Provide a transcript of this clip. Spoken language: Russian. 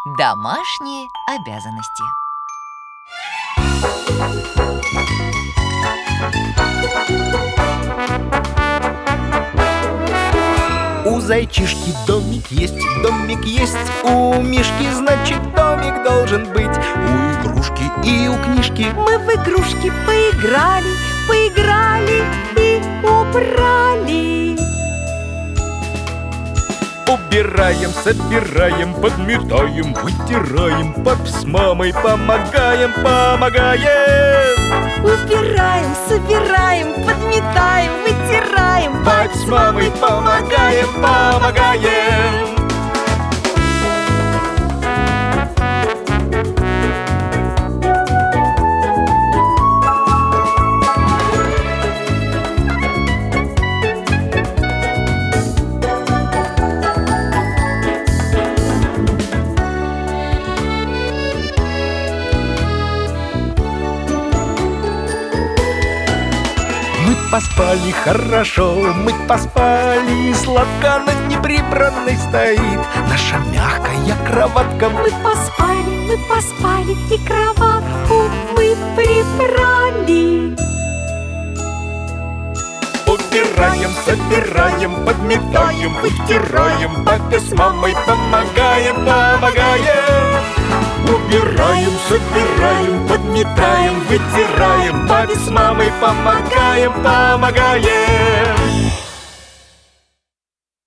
Домашние обязанности. У зайчишки домик есть, у мишки, значит, домик должен быть. У игрушки и у книжки мы в игрушки поиграли и убрали. Убираем, собираем, подметаем, вытираем, папе с мамой помогаем. Убираем, собираем, подметаем, вытираем, папе с мамой помогаем. Мы поспали хорошо, мы поспали сладко, над неприбранной стоит наша мягкая кроватка. Мы поспали и кроватку мы прибрали. Убираем, собираем, подметаем, вытираем, папе с мамой помогаем. Убираем, собираем, подметаем, вытираем, папе с мамой помогаем.